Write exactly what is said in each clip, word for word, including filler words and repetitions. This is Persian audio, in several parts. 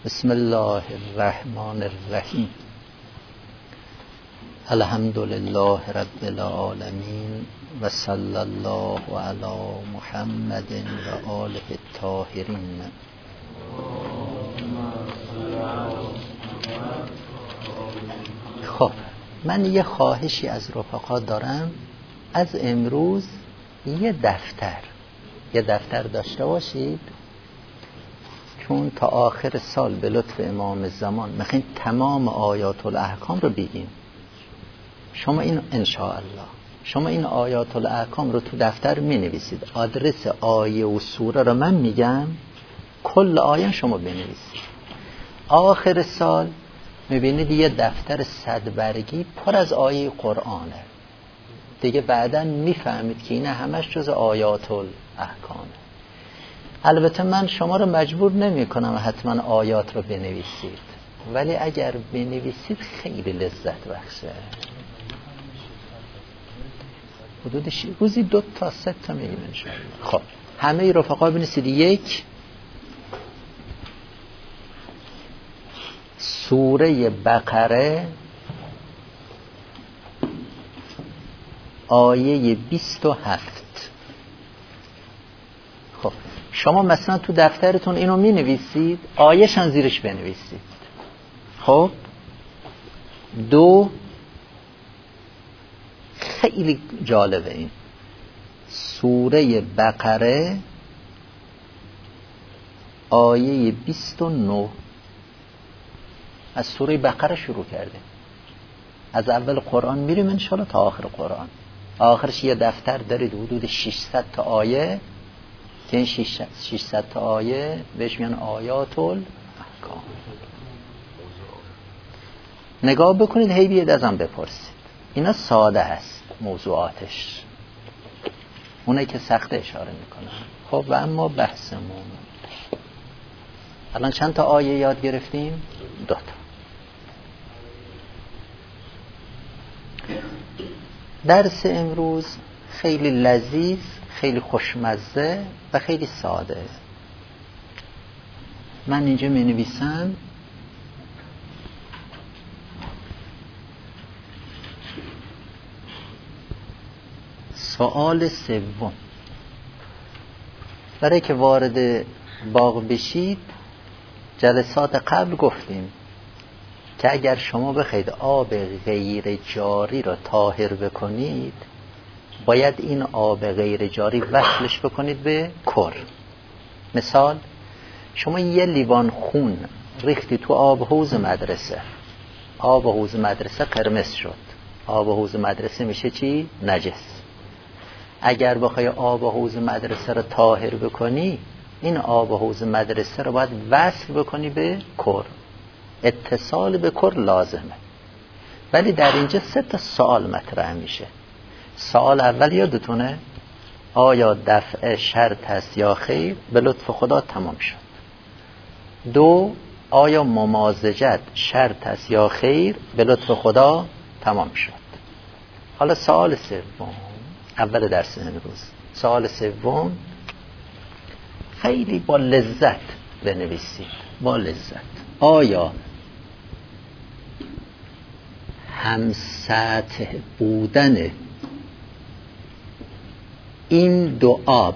بسم الله الرحمن الرحیم. الحمد لله رب العالمین و صلی الله علی محمد و آله الطاهرین. خب من یه خواهشی از رفقا دارم، از امروز یه دفتر یه دفتر داشته باشید، چون تا آخر سال به لطف امام زمان میخوایم تمام آیات الاحکام رو بگیم. شما این انشاءالله شما این آیات الاحکام رو تو دفتر می نویسید، آدرس آیه و سوره رو من میگم، کل آیه شما بنویسید. آخر سال میبینید یه دفتر صد برگی پر از آیه قرآنه دیگه. بعداً میفهمید که این همش جز آیات الاحکامه. البته من شما رو مجبور نمی کنم حتما آیات رو بنویسید، ولی اگر بنویسید خیلی لذت بخشه. حدود روزی دو تا سه تا میگیم انشاءالله. خب همه رفقا بنویسید. یک، سوره بقره آیه بیست و هفت. خب شما مثلا تو دفترتون اینو می نویسید، آیه‌ش هم زیرش بنویسید. خب دو، خیلی جالبه این سوره بقره آیه بیست و نه. از سوره بقره شروع کرده، از اول قرآن میریم انشاءالله تا آخر قرآن. آخرش یه دفتر دارید حدود ششصد تا آیه که این ششصد تا آیه بهش میگن آیات الاحکام. نگاه بکنید، هی بیاد ازم بپرسید. اینا ساده است موضوعاتش، اونایی که سخت اشاره میکنن. خب و اما بحثمون الان چند تا آیه یاد گرفتیم؟ دو تا. درس امروز خیلی لذیذ، خیلی خوشمزه و خیلی ساده. من اینجا می نویسم سوال سوم. برای که وارد باغ بشید، جلسات قبل گفتیم که اگر شما بخواید آب غیر جاری را طاهر بکنید، باید این آب غیر جاری وصلش بکنید به کر. مثال، شما یه لیوان خون ریختی تو آب حوض مدرسه، آب حوض مدرسه قرمز شد، آب حوض مدرسه میشه چی؟ نجس. اگر بخوای آب حوض مدرسه رو طاهر بکنی، این آب حوض مدرسه رو باید وصل بکنی به کر. اتصال به کر لازمه. ولی در اینجا سه تا سوال مطرح میشه. سوال اول یادتونه؟ آیا دفع شرط هست یا خیر؟ به لطف خدا تمام شد. دو، آیا ممازجت شرط هست یا خیر؟ به لطف خدا تمام شد. حالا سوال سوم، اول درس امروز. سوال سوم خیلی با لذت بنویسید، با لذت. آیا هم سطح بودن این دو آب،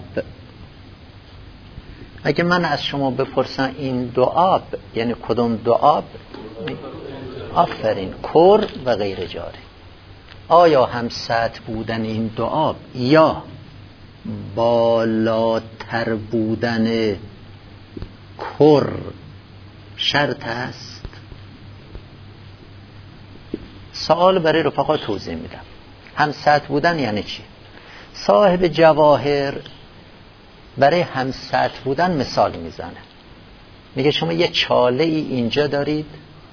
اگه من از شما بپرسم این دو آب یعنی کدوم دو آب؟ آفرین، کر و غیر جاری. آیا هم سطح بودن این دو آب یا بالاتر بودن کر شرط است؟ سوال برای رفقا توضیح میدم. هم سطح بودن یعنی چی؟ صاحب جواهر برای هم سطح بودن مثال میزنه. میگه شما یه چاله ای اینجا دارید،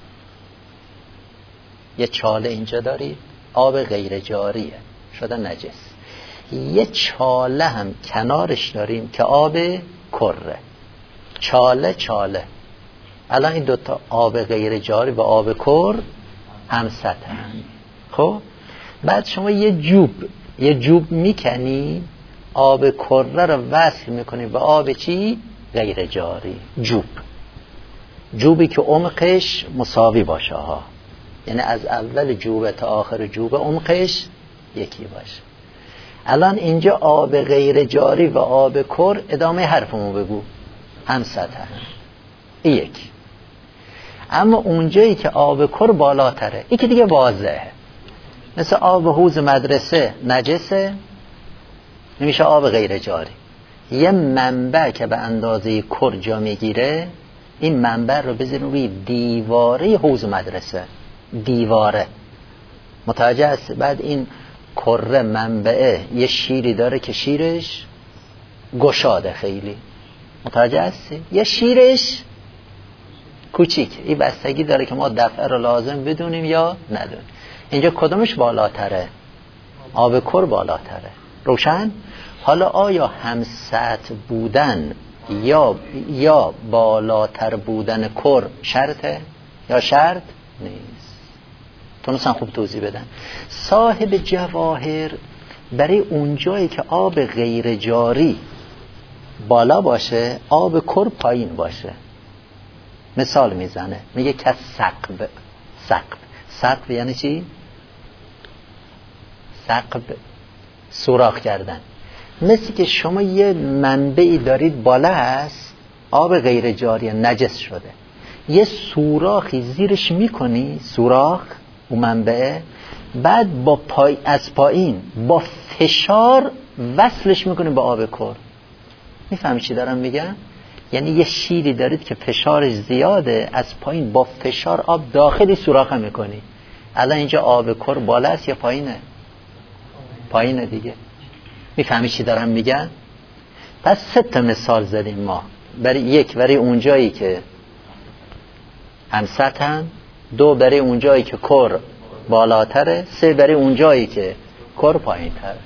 یه چاله اینجا دارید، آب غیر جاریه، شده نجس. یه چاله هم کنارش داریم که آب کره. چاله چاله الان این دوتا آب غیر جاری و آب کر هم سطحن. خب بعد شما یه جوب یه جوب میکنی، آب کره رو وصل میکنی به آب چی؟ غیر جاری. جوب جوبی که عمقش مساوی باشه ها، یعنی از اول جوب تا آخر جوب عمقش یکی باشه. الان اینجا آب غیر جاری و آب کر، ادامه حرفمو بگو، هم سطح هم. این یکی. اما اونجایی که آب کر بالاتره، این که دیگه واضحه، مثل آب حوض مدرسه نجسه، نمیشه آب غیر جاری. یه منبع که به اندازه کر جا میگیره، این منبع رو بذاریم روی دیواره حوض مدرسه، دیواره، متوجه هست؟ بعد این کره منبعه یه شیری داره که شیرش گشاده خیلی، متوجه هستی؟ یه شیرش کوچیک، این بستگی داره که ما دفعه رو لازم بدونیم یا ندونیم. اینجا کدومش بالاتره؟ آب کر بالاتره. روشن؟ حالا آیا هم سطح بودن یا یا بالاتر بودن کر شرطه یا شرط نیست؟ تونستن خوب توضیح بدن. صاحب جواهر برای اونجایی که آب غیر جاری بالا باشه، آب کر پایین باشه، مثال میزنه، میگه که ثقب. ثقب ثقب یعنی چی؟ ثقب سوراخ کردن. مثل که شما یه منبعی دارید بالا هست، آب غیر جاری نجس شده، یه سوراخی زیرش میکنی، سوراخ اون منبعه، بعد با پای از پایین با فشار وصلش میکنی به آب کر. میفهمی چی دارم میگم؟ یعنی یه شیری دارید که فشارش زیاده، از پایین با فشار آب داخلی سوراخ میکنی. الان اینجا آب کر بالا است یا پایینه؟ پایینه دیگه. میفهمی چی دارم میگم؟ پس سه تا مثال زدیم ما. برای یک برای اونجایی که هم سطحن، دو برای اونجایی که کر بالاتره، سه برای اونجایی که کر پایین تره.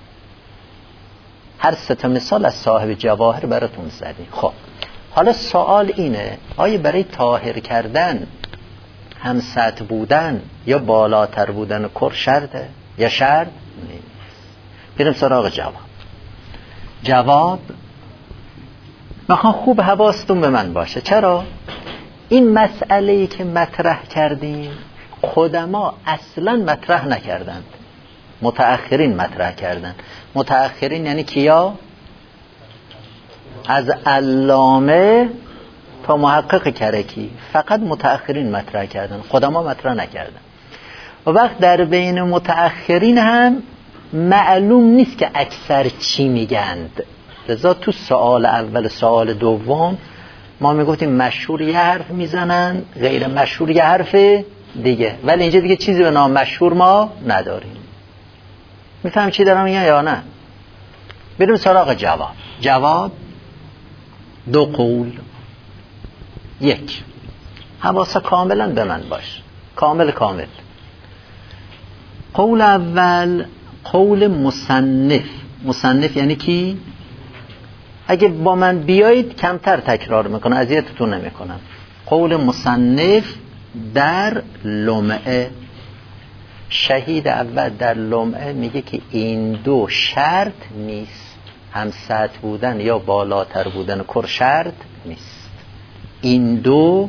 هر سه تا مثال از صاحب جواهر براتون زدیم. خب حالا سوال اینه، آیا برای طاهر کردن هم سطح بودن یا بالاتر بودن کر شرطه یا شرط نیست؟ بریم سراغ جواب. جواب میخوام خوب حواستون به من باشه. چرا؟ این مسئله‌ای که مطرح کردیم قدما اصلا مطرح نکردند، متأخرین مطرح کردند. متأخرین یعنی کیا؟ از علامه تا محقق کرکی، فقط متأخرین مطرح کردن، قدما مطرح نکردن. و وقت در بین متأخرین هم معلوم نیست که اکثر چی میگند. لذا تو سوال اول سوال دوم ما میگفتیم مشهور یه حرف میزنن، غیر مشهور یه حرف دیگه، ولی اینجا دیگه چیزی به نام مشهور ما نداریم. میفهم چی دارم میگم یا نه؟ بریم سراغ جواب. جواب دو قول. یک، حواسا کاملا به من باش، کامل کامل. قول اول قول مصنف. مصنف یعنی کی؟ اگه با من بیایید کمتر تکرار میکنم، اذیتتون نمیکنم. قول مصنف در لمعه. شهید اول در لمعه میگه که این دو شرط نیست، هم سطح بودن یا بالاتر بودن کر شرط نیست. این دو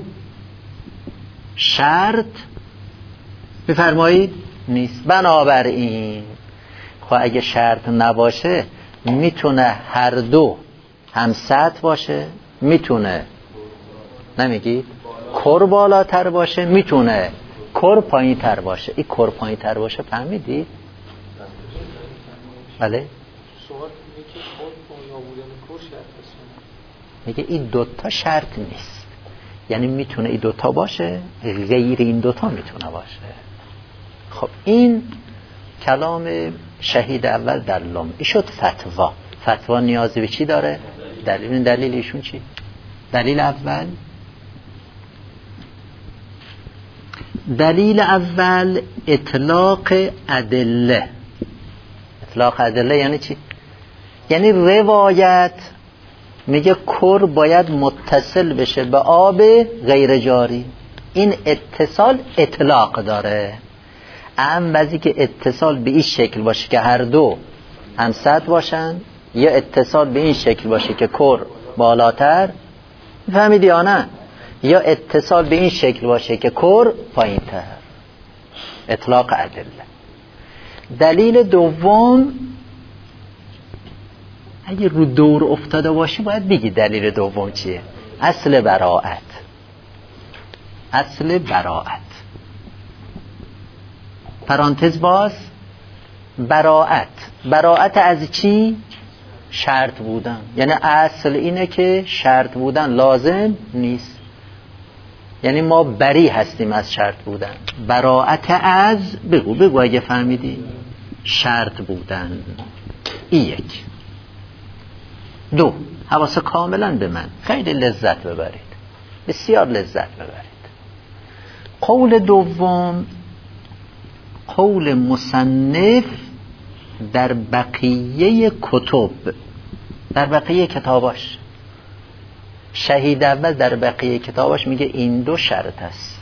شرط بفرمایید نیست. بنابراین خب اگه شرط نباشه میتونه هر دو هم سطح باشه، میتونه نمیگید کر بالاتر باشه، میتونه کر پایین تر باشه. این کر پایین تر باشه فهمیدید؟ بله؟ میگه این دوتا شرط نیست، یعنی میتونه این دوتا باشه، غیر این دوتا میتونه باشه. خب این کلام شهید اول در لم. این شد فتوا. فتوا نیازی به چی داره؟ دلیل. دلیل ایشون چی؟ دلیل اول دلیل اول اطلاق ادله. اطلاق ادله یعنی چی؟ یعنی روایت میگه کر باید متصل بشه به آب غیر جاری. این اتصال اطلاق داره. اهم وزی که اتصال به این شکل باشه که هر دو هم سطح باشن، یا اتصال به این شکل باشه که کر بالاتر. فهمیدی یا نه؟ یا اتصال به این شکل باشه که کر پایین تر. اطلاق ادله. دلیل دوم اگه رو دور افتاده باشی باید بگی دلیل دوم چیه. اصل براءت. اصل براءت. پرانتز باز. براءت. براءت از چی؟ شرط بودن. یعنی اصل اینه که شرط بودن لازم نیست. یعنی ما بری هستیم از شرط بودن. براءت از بگو بگو اگه فهمیدی. شرط بودن. این یک. دو، حواس کاملا به من، خیلی لذت ببرید، بسیار لذت ببرید. قول دوم قول مصنف در بقیه کتب، در بقیه کتاباش. شهید اول در بقیه کتاباش میگه این دو شرط است.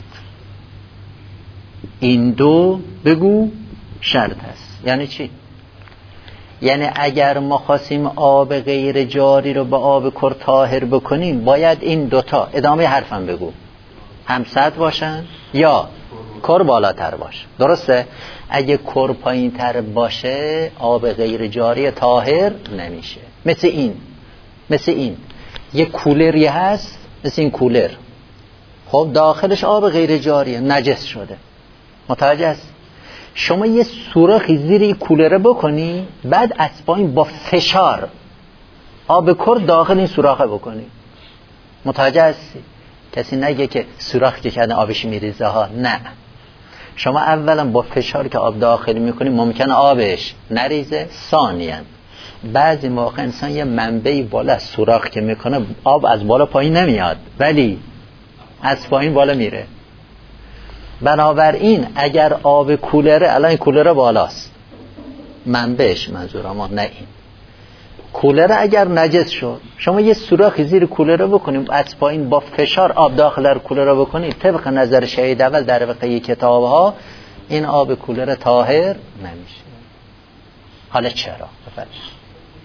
این دو بگو شرط است. یعنی چی؟ یعنی اگر ما خواستیم آب غیر جاری رو به آب کر طاهر بکنیم باید این دوتا، ادامه حرفم بگو، هم سطح باشن یا کر بالاتر باشه. درسته؟ اگه کر پایین تر باشه آب غیر جاری طاهر نمیشه. مثل این مثل این یه کولری هست، مثل این کولر، خب داخلش آب غیر جاریه، نجس شده. متوجه است؟ شما یه سوراخی زیر این کولره بکنی، بعد از پایین با فشار آب کر داخل این سوراخه بکنی. متوجه هستی؟ کسی نگه که سوراخ که کردن آبش میریزه ها. نه، شما اولا با فشار که آب داخل میکنی ممکنه آبش نریزه. ثانیاً بعضی موقع انسان یه منبعی بالا از سوراخ که میکنه آب از بالا پایین نمیاد ولی از پایین بالا میره. بنابراین اگر آب کولره، الان این کولره بالاست، منبعش منظورم نه این کولره، اگر نجس شد شما یه سوراخی زیر کولره بکنیم، از پایین با فشار آب داخل کولره بکنید، طبق نظر شهید اول در بقیه کتاب ها این آب کولره طاهر نمیشه. حالا چرا؟ بفرمایید.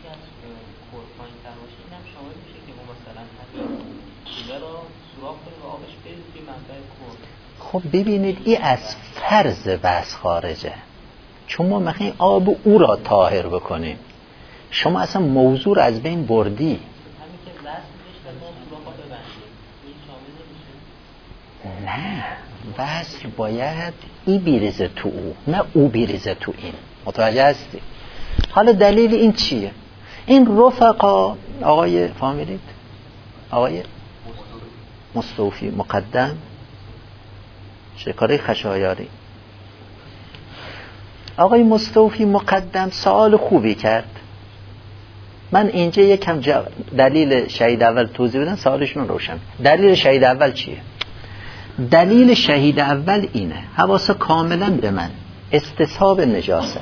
خب ببینید این از فرض بحث خارجه، چون ما میخوایم آب او را طاهر بکنیم. شما اصلا موضوع را از بین بردی. نه، وصل باید ای بیریزه تو او، نه او بیریزه تو این. متوجه هستی؟ حالا دلیل این چیه؟ این رفقا آقای فهمیدید؟ آقای مستوفی مقدم شکاره خشایاری، آقای مستوفی مقدم سوال خوبی کرد. من اینجا یکم جا... دلیل شهید اول توضیح بدم، سوالشون روشن. دلیل شهید اول چیه؟ دلیل شهید اول اینه، حواس کاملا به من، استصحاب نجاست.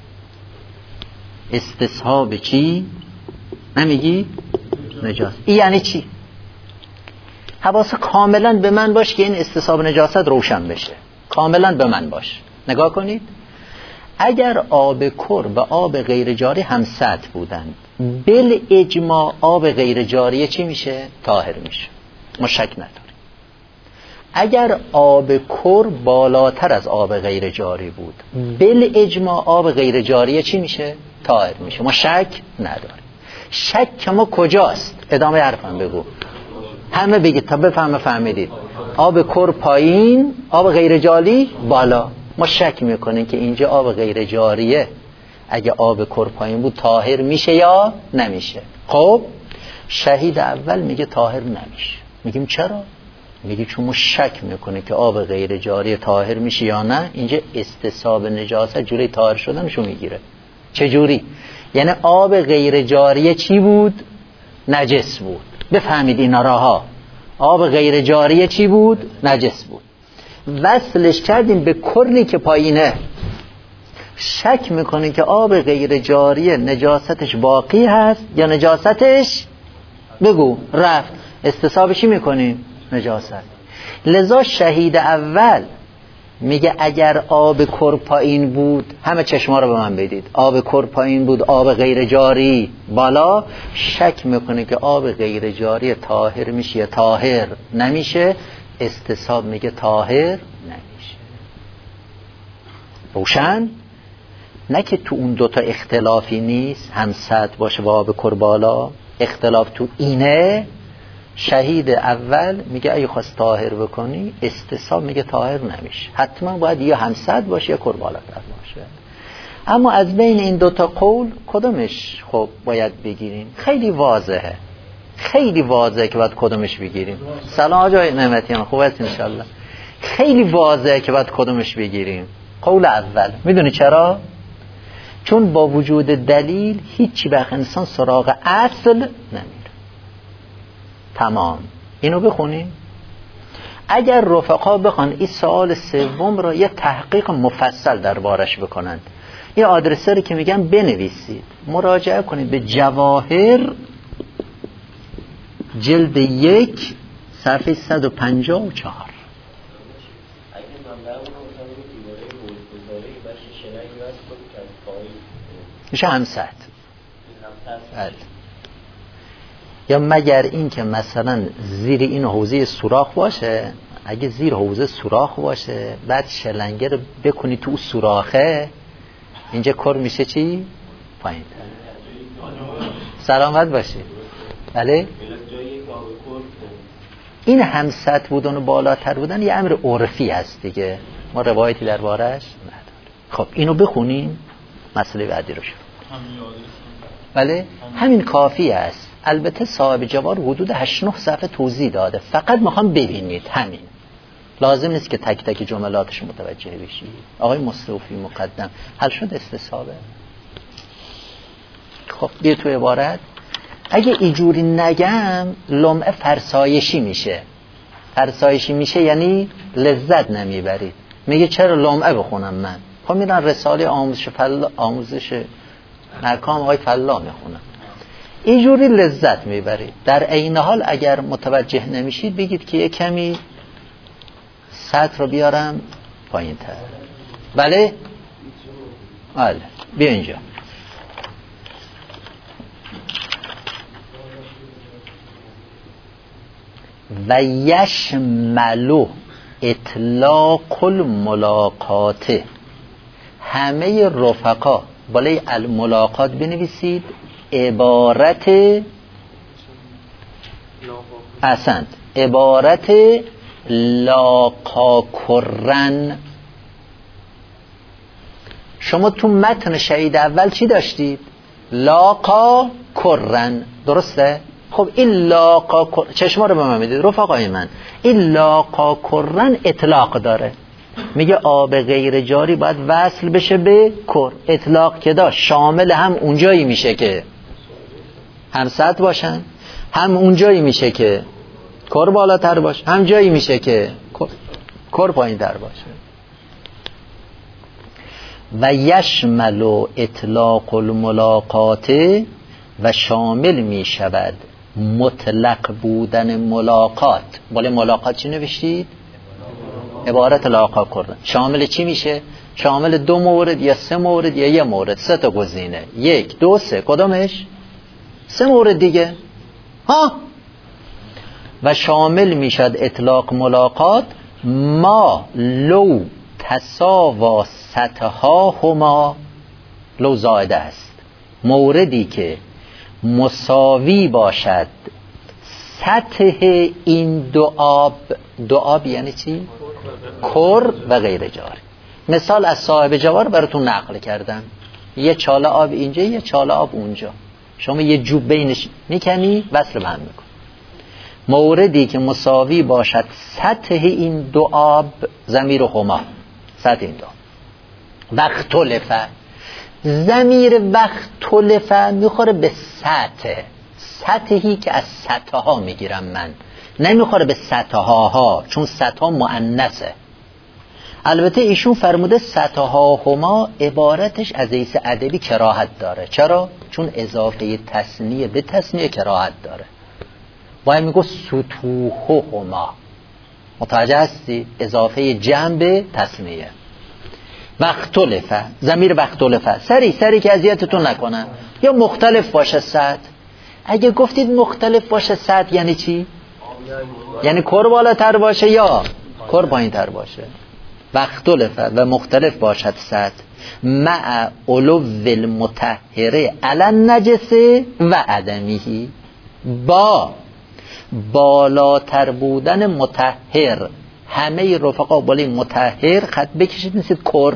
استصحاب چی؟ نمیگی؟ نجاست. این یعنی چی؟ حواس کاملا به من باش که این استصحاب نجاست روشن بشه. کاملا به من باش. نگاه کنید، اگر آب کر و آب غیر جاری هم سطح بودند، بل اجماع آب غیر جاری چی میشه؟ طاهر میشه. ما شک نداریم. اگر آب کر بالاتر از آب غیر جاری بود، بل اجماع آب غیر جاری چی میشه؟ طاهر میشه. ما شک نداریم. شک ما کجاست؟ ادامه حرفم بگو. همه بگید تا بفهمه فهمیدید. آب کر پایین، آب غیر جاری بالا. ما شک میکنیم که اینجا آب غیر جاریه، اگه آب کر پایین بود طاهر میشه یا نمیشه. خب شهید اول میگه طاهر نمیشه. میگیم چرا؟ میگه چون ما شک میکنه که آب غیر جاری طاهر میشه یا نه. اینجا استصحاب نجاست جوری طاهر شدنشو میگیره. چه جوری؟ یعنی آب غیر جاری چی بود؟ نجس بود. بفهمید اینا راها. آب غیر جاری چی بود؟ نجس بود. وصلش کردیم به کلی که پایینه. شک میکنه که آب غیر جاری نجاستش باقی هست یا نجاستش بگو رفت. استصحابشی میکنیم نجاست. لذا شهید اول میگه اگر آب کر پایین بود، همه چشما رو به من بدید، آب کر پایین بود آب غیر جاری بالا، شک میکنه که آب غیر جاری طاهر میشه یا طاهر نمیشه. استصحاب میگه طاهر نمیشه. روشن؟ نه که تو اون دوتا اختلافی نیست، هم سطح باشه و آب کر بالا، اختلاف تو اینه. شهید اول میگه اگه خواست طاهر بکنی، استصحاب میگه طاهر نمیشه، حتما باید یا هم سطح باشه یا کر بالاتر باشه. اما از بین این دوتا قول کدومش خب باید بگیریم؟ خیلی واضحه، خیلی واضحه که باید کدومش بگیریم. سلام آقای نعمتیان، خوب هست انشالله. خیلی واضحه که باید کدومش بگیریم. قول اول. میدونی چرا؟ چون با وجود دلیل هیچی وقت انسان سراغ اصل نمیره. تمام. اینو بخونیم. اگر رفقا بخوان این سوال سوم را یه تحقیق مفصل دربارش بکنند، یه آدرسری که میگم بنویسید، مراجعه کنید به جواهر جلد یک صفحه صد و پنجاه و چهار. میشه همسط. یا مگر این که مثلا زیر این حوزه سوراخ باشه، اگه زیر حوزه سوراخ باشه بعد شلنگه رو بکنی تو سوراخه، اینجا کر میشه چی؟ پایین. سلامت باشی. بله؟ این همسط بودن و بالاتر بودن یه امر عرفی هست دیگه، ما روایتی دربارش نداریم. خب اینو بخونیم، مسئله بعدی رو شد. بله؟ همین کافی است. البته صاحب جوار حدود هشت نه صفحه توضیح داده، فقط میخوام ببینید، همین. لازم نیست که تک تک جملاتش متوجه بشید. آقای مصطفی مقدم، حل شد استصحابه؟ خب بیا تو عبارت. اگه اینجوری نگم لمعه فرسایشی میشه. فرسایشی میشه یعنی لذت نمیبرید. میگه چرا لمعه بخونم من؟ خب میرن رساله آموزش فلا، آموزش محکام آقای فلا میخونن، اینجوری لذت میبرید. در عین حال اگر متوجه نمیشید بگید که یه کمی سطح رو بیارم پایین تر. بله؟ بله بیا اینجا. و یشملو اطلاق الملاقات. همه رفقا بالای الملاقات بنویسید عبارت احسنت عبارت لاقا کرن. شما تو متن شهید اول چی داشتید؟ لاقا کرن، درسته؟ خب این لاقا کرن، چشما رو به من میدید رفقای من، این لاقا کرن اطلاق داره. میگه آب غیر جاری باید وصل بشه به کر. اطلاق که داشت شامل هم اونجایی میشه که هم سطح باشن، هم اونجایی میشه که کر بالاتر باشه، هم جایی میشه که کر پایین تر باشه. و یشمل اطلاق الملاقات، و شامل میشود مطلق بودن ملاقات. بالای ملاقات چی نوشتید؟ عبارت لاقا کردن. شامل چی میشه؟ شامل دو مورد یا سه مورد یا یه مورد، سه تا گزینه، یک دو سه. کدومش؟ سه مورد دیگه ها. و شامل میشد اطلاق ملاقات ما لو تساوا سطحا هما، لو زائده است، موردی که مساوی باشد سطح این دو آب. دو آب یعنی چی؟ کر و غیر جاری. مثال از صاحب جوار براتون نقل کردم، یه چاله آب اینجا یه چاله آب اونجا، شما یه جوب بینش میکنی وصل به هم میکن. موردی که مساوی باشد سطح این دو آب، ضمیر هما، سطح این دو وقت تلفه. ضمیر وقت تلفه میخوره به سطح، سطحی که از سطحها میگیرم من، نمیخوره به سطحها ها، چون سطحها مؤنثه. البته ایشون فرموده سطحها هما عبارتش از حیث ادبی کراهت داره. چرا؟ چون اضافه تثنیه به تثنیه کراهت داره. باید میگو سطوح هما، متوجه هستی؟ اضافه جمع به تثنیه. وختلفه، ضمیر وختلفه، سری سری که اذیتتون نکنن. یا مختلف باشه صد. اگه گفتید مختلف باشه صد یعنی چی؟ یعنی کر بالاتر باشه یا کر پایین تر باشه. وختلفه و مختلف باشد صد مع علو المطهره علی النجس و عدمه، با بالاتر بودن مطهر. همه رفقا بالای مطهر خط بکشید مثل کر.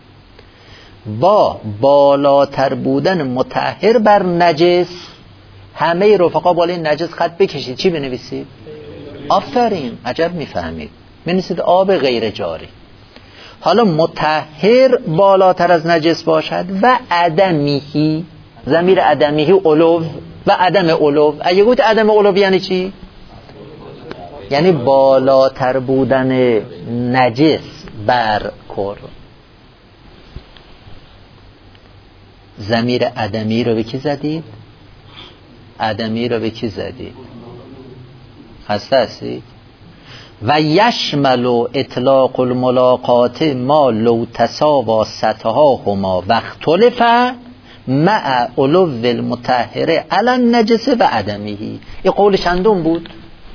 با بالاتر بودن مطهر بر نجس. همه رفقا بالای نجس خط بکشید چی بنویسید؟ آفرین، عجب میفهمید. بنویسید آب غیر جاری. حالا مطهر بالاتر از نجس باشد و عدمیهی، ضمیر عدمیهی علو و عدم علو. اگه گفت عدم علو یعنی چی؟ یعنی بالاتر بودن نجس بر کر. ضمیر عدمی رو به کی زدید؟ عدمی رو به کی زدید؟ خسته هستی؟ و یشمل اطلاق الملاقات ما لو تساوا سطحها هما و اختلف مع علو المطهره علی النجس و عدمه. این قول چندم بود؟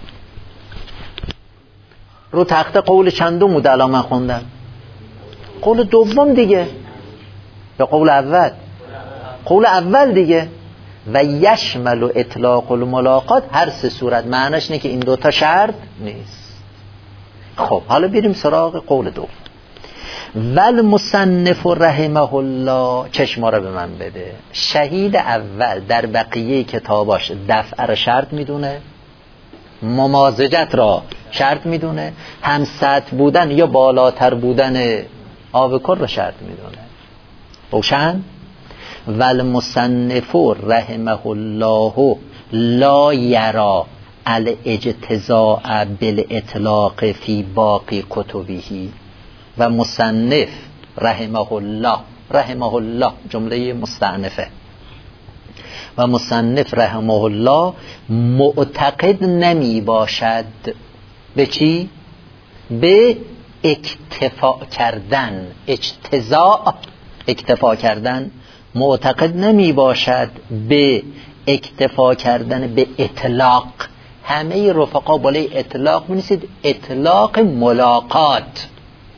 رو تخت قول چندم بود الان من خوندم؟ قول دوم دیگه، یا قول اول؟ قول اول دیگه. و یشمل اطلاق الملاقات، هر سه صورت معنیش اینه که این دوتا شرط نیست. خب حالا بریم سراغ قول دوم. ول مصنف رحمه الله، چشما رو به من بده. شهید اول در بقیه کتاباش دفع را شرط میدونه، ممازجت را شرط میدونه، هم سطح بودن یا بالاتر بودن آب کر را شرط میدونه. روشن؟ ول مصنف رحمه الله لا یرا الاجتزاء بالاطلاق فی باقی کتبه. و مصنف رحمه الله، رحمه الله جمله مستأنفه، و مصنف رحمه الله معتقد نمی باشد به چی؟ به اکتفا کردن. اجتزاء، اکتفا کردن. معتقد نمی باشد به اکتفا کردن به اطلاق. همه رفقا بالای اطلاق می‌نویسید اطلاق ملاقات.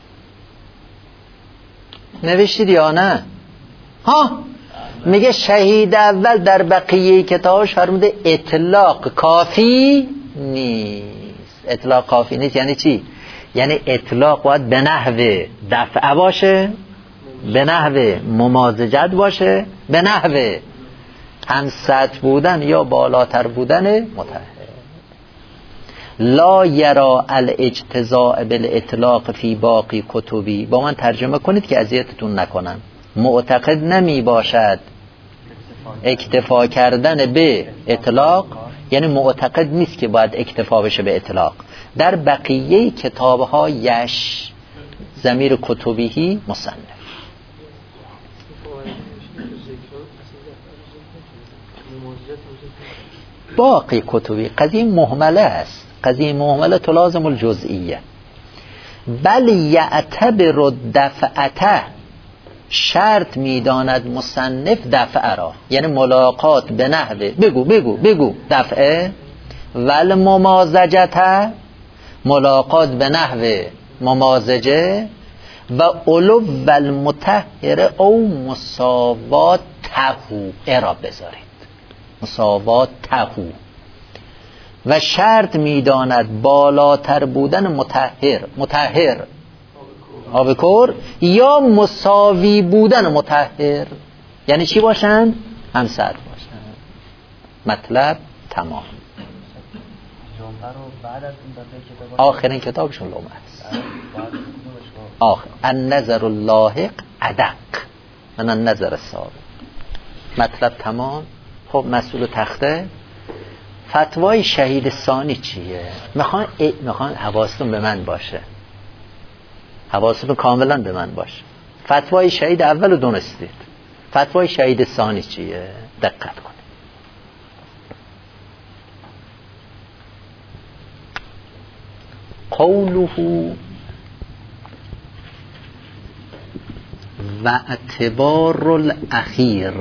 نوشتید یا نه؟ ها، میگه شهید اول در بقیه کتابش فرموده اطلاق کافی نیست. اطلاق کافی نیست یعنی چی؟ یعنی اطلاق باید به نحو دفعه باشه، به نحو ممازجت باشه، به نحو هم سطح بودن یا بالاتر بودن مطهر. لا یرا الاجتزاء بالاطلاق فی باقی کتبی. با من ترجمه کنید که اذیتتون نکنم. معتقد نمی باشد اکتفا کردن به اطلاق، یعنی معتقد نیست که باید اکتفا بشه به اطلاق. در بقیه کتاب‌هایش ضمیر کتبیهی مصنف. باقی کتبی قضیه مهمله است. قضیه مهمله تلازم الجزئیه. بل یعتبر الدفعته، شرط میداند مصنف دفعه را، یعنی ملاقات به نحوه بگو بگو بگو دفعه، ول ممازجته، ملاقات به نحوه ممازجه، و علو و المطهر او مساوات تهو. ارا بذارید مساوات تهو. و شرط میداند بالاتر بودن مطهر، مطهر آب کر، یا مساوی بودن مطهر. یعنی چی باشن؟ هم سطح باشن. مطلب تمام. آخرین کتابشون لومه است. آخر النظر اللاحق ادق من النظر السابق. مطلب تمام. خب مسئول تخته فتوای شهید ثانی چیه؟ میخوان میخوان حواستون به من باشه، حواستون کاملا به من باشه. فتوای شهید اول رو دونستید، فتوای شهید ثانی چیه؟ دقت کنید. قوله و اعتبار الاخیر.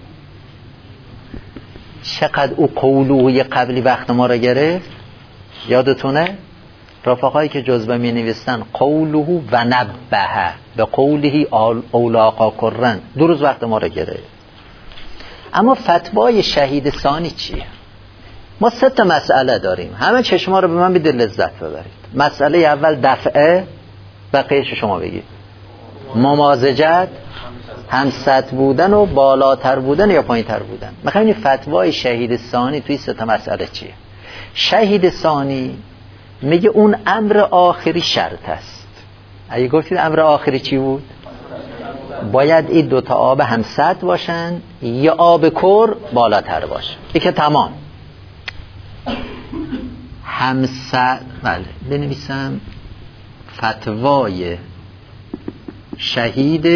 چقدر او قوله قبلی وقت ما را گرفت؟ یادتونه؟ رفقایی که جزبه می نویستن قوله و نبه به قوله اولاقا کرن، دو روز وقت ما را گرفت. اما فتوای شهید ثانی چیه؟ ما سه تا مسئله داریم، همه چشما رو به من بده لذت ببرید. مسئله اول دفعه، بقیه‌اش شما بگید. ممازجت، همسط بودن و بالاتر بودن یا پایین تر بودن. میخوایم این فتوای شهید ثانی توی سه تا مسئله چیه؟ شهید ثانی میگه اون امر آخری شرط است. اگه گفتید امر آخری چی بود؟ باید این دوتا آب همسط باشن یا آب کر بالاتر باشه. این که تمام. همسط، بله بنویسم فتوای شهید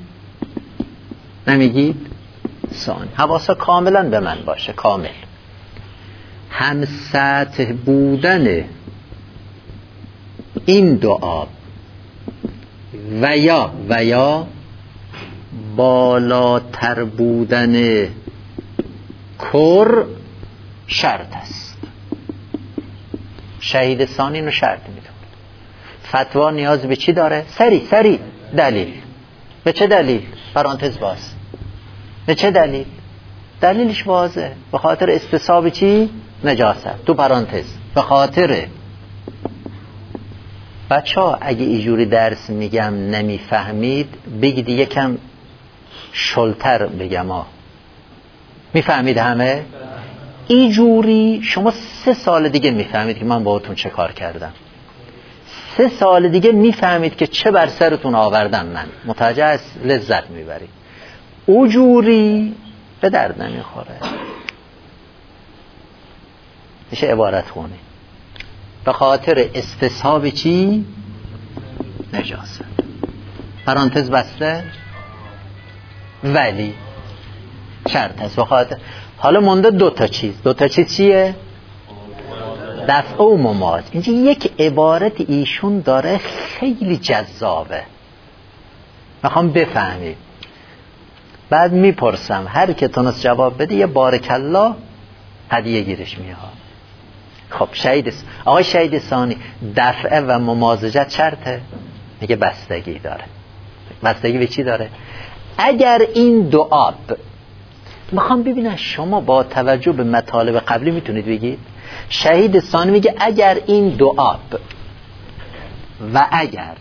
نمیگید ثانی. حواسا کاملا به من باشه، کامل. همسط بودن این دو آب و یا و یا بالاتر بودن کر شرط است. شهید ثانی اینو شرط میدونه. فتوا نیاز به چی داره؟ سری سری دلیل. به چه دلیل؟ پرانتز باز. به چه دلیل؟ دلیلش واضحه. به خاطر استصحاب چی؟ نجاست. تو پرانتز به خاطر. بچه ها اگه اینجوری درس میگم نمیفهمید بگید یکم شلتر بگم ها. میفهمید همه؟ اینجوری شما سه سال دیگه میفهمید که من باهاتون چه کار کردم. سه سال دیگه میفهمید که چه بر سرتون آوردم من. متوجه است؟ لذت میبرید. اونجوری به درد نمیخوره. میشه عبارت خونی به خاطر استصحاب چی؟ نجاست. پرانتز بسته ولی شرط هست. به خاطر حالا مونده دو تا چیز. دو تا چیز چیه؟ دفع و مماز. اینجا یک عبارت ایشون داره خیلی جذابه، میخوام بفهمید. بعد میپرسم هر که تونست جواب بده یه بارک الله هدیه گیرش میاد. خب شهید آقای شهید ثانی دفعه و ممازجت شرطه؟ میگه بستگی داره. بستگی به چی داره؟ اگر این دو آب، میخوام ببینم شما با توجه به مطالب قبلی میتونید بگید. شهید ثانی میگه اگر این دو آب و اگر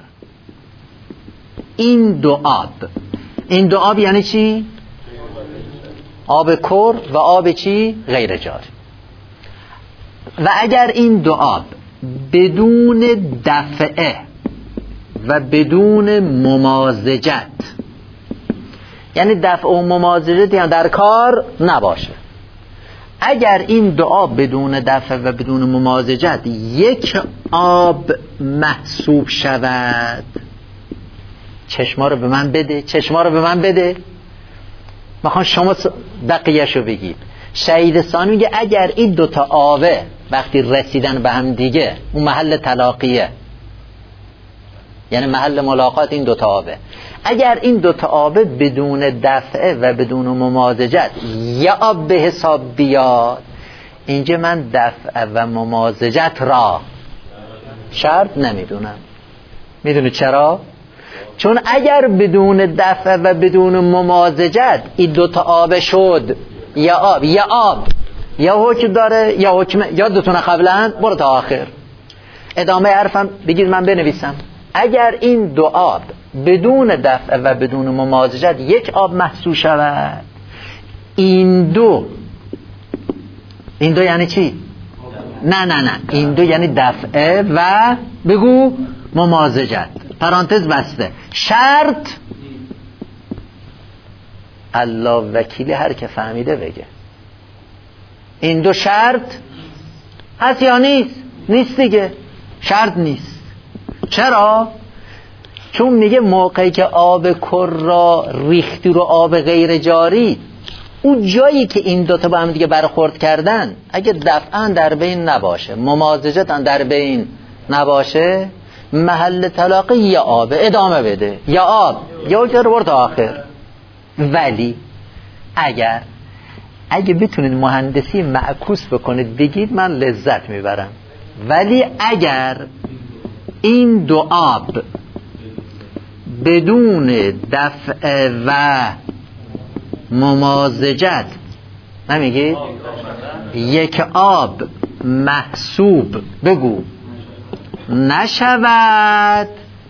این دو آب، این دو آب یعنی چی؟ آب کر و آب چی؟ غیر جاری. و اگر این دو آب بدون دفعه و بدون ممازجت، یعنی دفع و ممازجت یعنی در کار نباشه، اگر این دو آب بدون دفع و بدون ممازجت یک آب محسوب شود، چشما رو به من بده، چشما رو به من بده. میخوام شما بقیه‌شو بگید. شهید ثانی میگه اگر این دوتا آبه وقتی رسیدن به هم دیگه، اون محل تلاقیه، یعنی محل ملاقات این دوتا آبه، اگر این دوتا آبه بدون دفعه و بدون ممازجت یا آب به حساب بیاد، اینجا من دفعه و ممازجت را شرط نمیدونم. میدونی چرا؟ چون اگر بدون دفعه و بدون ممازجت این دوتا آب شد یا آب یا آب یا حکم داره یا حکم، یادتونه قبلا؟ برو تا آخر ادامه حرفم بگید من بنویسم. اگر این دو آب بدون دفعه و بدون ممازجت یک آب محسوب شود، این دو این دو یعنی چی؟ نه نه نه این دو یعنی دفعه و بگو ممازجت. پرانتز بسته. شرط الله وکیل هر که فهمیده بگه. این دو شرط هست یا نیست؟ نیست دیگه، شرط نیست. چرا؟ چون میگه موقعی که آب کر را ریختی رو آب غیر جاری، اون جایی که این دوتا با هم دیگه برخورد کردن، اگه دفعاً در بین نباشه، ممازجتاً در بین نباشه محل طلاق یا آب، ادامه بده یا آب یا اگر برد آخر. ولی اگر اگه بتونید مهندسی معکوس بکنید بگید من لذت میبرم. ولی اگر این دو آب بدون دفع و ممازجت، نمیگی؟ یک آب محسوب بگو نشود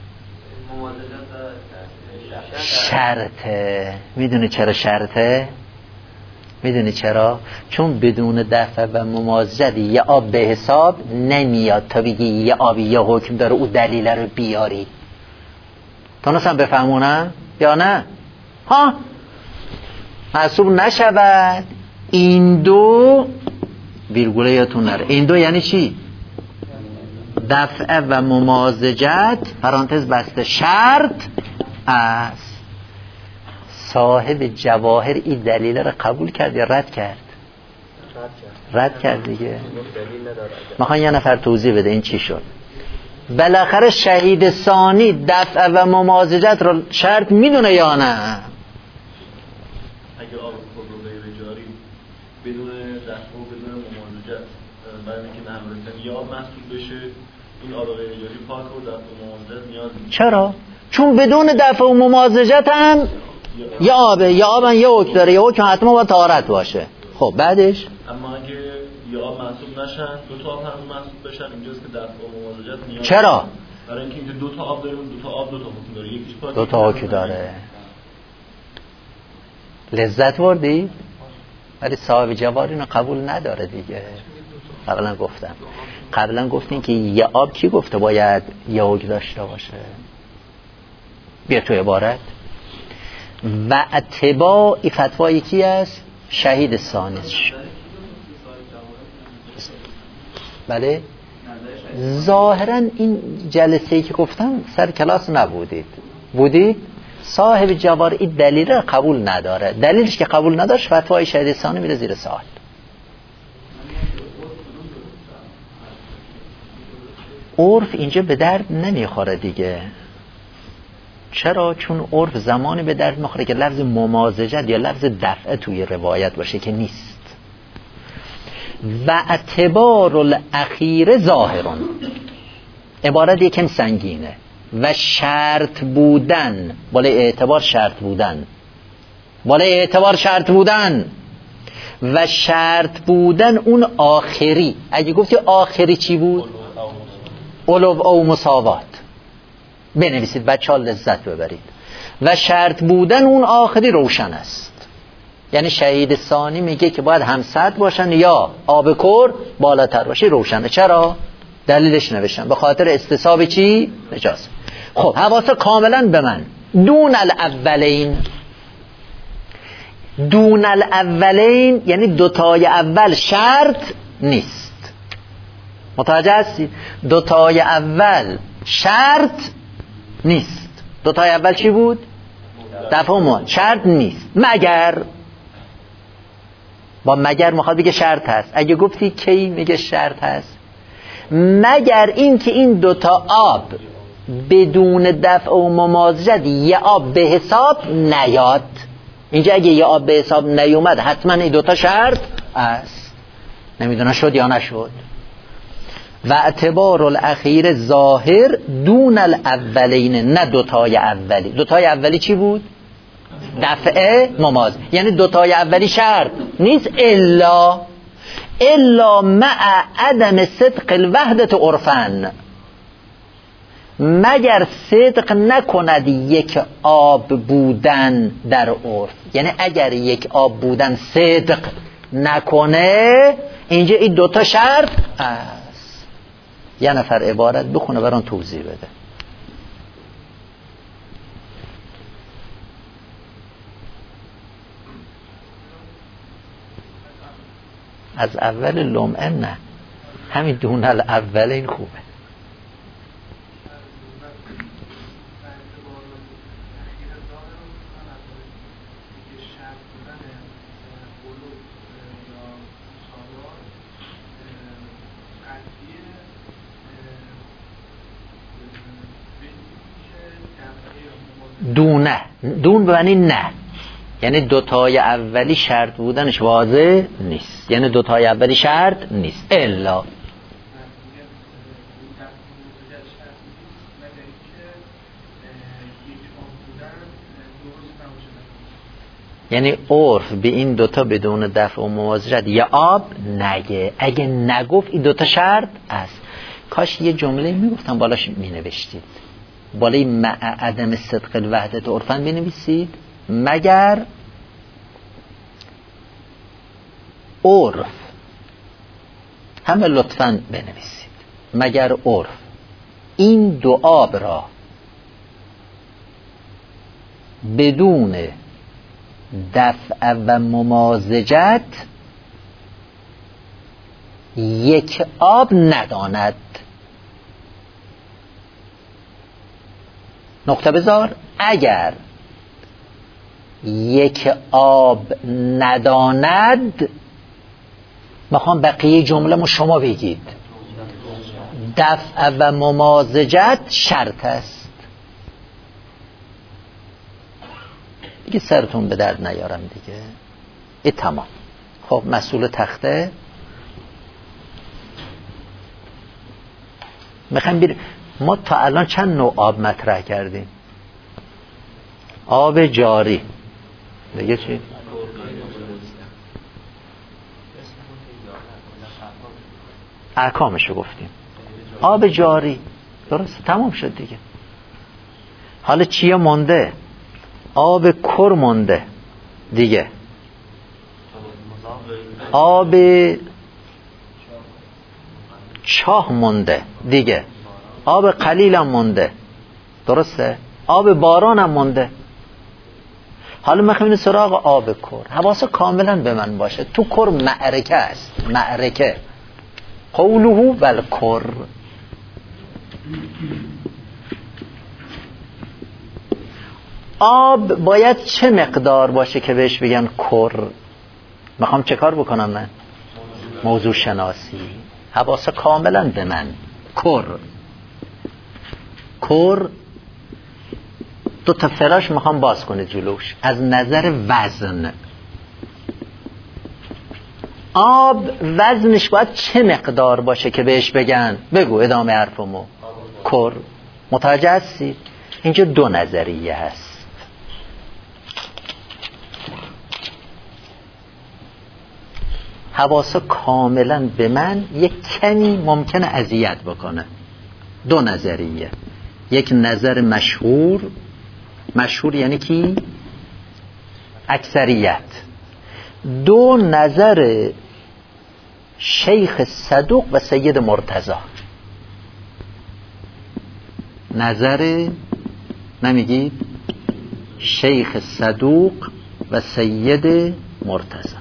شرطه. میدونی چرا شرطه؟ میدونی چرا؟ چون بدون دفع و ممازجت یه آب به حساب نمیاد تا بگی یه آبی یه حکم داره او دلیل رو بیاری. تونستم بفهمونم یا نه؟ ها محسوب نشود. این دو ویرگوله یادتون نره، این دو یعنی چی؟ دفع و ممازجت پرانتز بسته شرط است. صاحب جواهر این دلیل رو قبول کرد یا رد کرد؟ رد کرد دیگه. میخوان یه نفر توضیح بده این چی شد. بالاخره شهید ثانی دفع و ممازجت رو شرط میدونه یا نه؟ اگه آب خودرو غیر جاری بدون دفع و بدون ممازجت برای اینکه نهر یا آب محسوب بشه، این آب غیر جاری پاک و دفع و ممازجت نیاز نیست. چرا؟ چون بدون دفع و ممازجت هم یا آبه، یا آب هم یه حکم داره، یه حکم حتما باید طهارت باشه. خب بعدش اما اگه یا آب محسوب نشن دو تا آب هم محسوب بشن، اینجاست که دفع و ممازجت نیاز. چرا؟ برای اینکه اینجا دو تا آب داریم، دو تا آب دو تا حکم داره، یکیش پاک دو تا حکم داره. لذت بردی؟ ولی صاحب جواهر اینو قبول نداره دیگه. قبلا گفتم قبلا گفتین که یه آب کی گفته باید یه حکم داشته باشه؟ بیا تو عبارت و اتباع فتوا یکی است شهید ثانیش. بله ظاهرا این جلسه‌ای که گفتم سر کلاس نبودید، بودید؟ صاحب جواهر این دلیل را قبول نداره. دلیلش که قبول نداشت فتوای شهید ثانی میره زیر سوال. عرف اینجا به درد نمیخوره دیگه. چرا؟ چون عرف زمانی به درد میخوره که لفظ ممازجت یا لفظ دفعه توی روایت باشه که نیست. و اعتبار الاخیر ظاهرون، عبارت یکم سنگینه. و شرط بودن، بالای اعتبار شرط بودن، بالای اعتبار شرط بودن و شرط بودن اون آخری. اگه گفتی آخری چی بود؟ علو او مساوات. بنویسید بچه ها لذت ببرید. و شرط بودن اون آخری روشن است. یعنی شهید ثانی میگه که باید هم سطح باشن یا آب کور بالاتر باشه، روشنه. چرا؟ دلیلش نوشتم به خاطر استصحاب چی؟ نجاست. خب حواسه کاملا به من. دون الاولین، دون الاولین یعنی دوتای اول شرط نیست. متوجه هستید؟ دوتای اول شرط نیست. دوتای اول چی بود؟ دفعه ما شرط نیست مگر، با مگر میخواد بگه شرط هست. اگه گفتی کی میگه شرط هست؟ مگر این که این دوتا آب بدون دفع و ممازجت یه آب به حساب نیاد. اینجا اگه یه آب به حساب نیومد حتما این دوتا شرط است. نمیدونه شد یا نشد. و اعتبار الاخیر ظاهر دون الاولین، نه دوتای اولی. دوتای اولی چی بود؟ دفعه مماز، یعنی دوتای اولی شرط نیست الا الا مع عدم صدق الوحدت عرفن، مگر صدق نکند یک آب بودن در عرف. یعنی اگر یک آب بودن صدق نکنه اینجا این دوتا شرط است. یه نفر عبارت بخونه برام توضیح بده. از اول لمعه نه، همین دون الاول این خوبه. دونه، دون به معنی نه، یعنی دوتای اولی شرط بودنش واضح نیست، یعنی دوتای اولی شرط نیست. الا یعنی عرف به این دوتا بدون دفع و مواظبت یا آب نگه. اگه نگفت این دوتا شرط است. کاش یه جمله میگفتم بالاش مینوشتید، بالای مع عدم صدق الوحدت عرفاً بنویسید، مگر عرف، همه لطفاً بنویسید، مگر عرف این دو آب را بدون دفع و ممازجت یک آب نداند. نقطه بذار. اگر یک آب نداند، میخوام بقیه جمله مو شما بگید، دفع و ممازجت شرط است. دیگه سرتون به درد نیارم دیگه. ای تمام. خب مسئول تخته میخوایم بیر. ما تا الان چند نوع آب مطرح کردیم؟ آب جاری، دیگه چی؟ احکامشو گفتیم. آب جاری، درست، تمام شد دیگه. حالا چیه مونده؟ آب کر مونده دیگه، آب چاه مونده دیگه، آب قلیل هم مونده، درسته؟ آب باران هم مونده. حالا میخوایم سراغ آب کر. حواس کاملا به من باشه، تو کر معرکه است، معرکه قوله والکر. آب باید چه مقدار باشه که بهش بگن کر؟ میخوام چه کار بکنم من؟ موضوع شناسی. حواس کاملا به من. کر کر دو تا فراش میخوام باز کنید جلوش از نظر وزن. آب وزنش باید چه مقدار باشه که بهش بگن؟ بگو ادامه حرفمو. کر. متوجه هستی؟ اینجا دو نظریه هست. حواسا کاملا به من یک کمی ممکنه اذیت بکنه. دو نظریه، یک نظر مشهور، مشهور یعنی کی؟ اکثریت. دو نظر شیخ صدوق و سید مرتضی. نظر نمیگید؟ شیخ صدوق و سید مرتضی.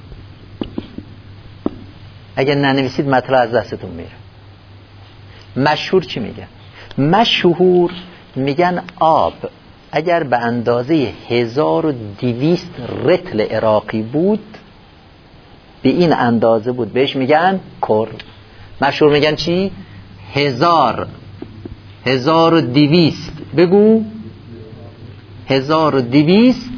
اگر ننویسید مطلب از دستتون میره. مشهور چی میگن؟ مشهور میگن آب اگر به اندازه هزار و دویست رطل عراقی بود، به این اندازه بود، بهش میگن کر. مشهور میگن چی؟ هزار هزار و دویست، بگو هزار و دویست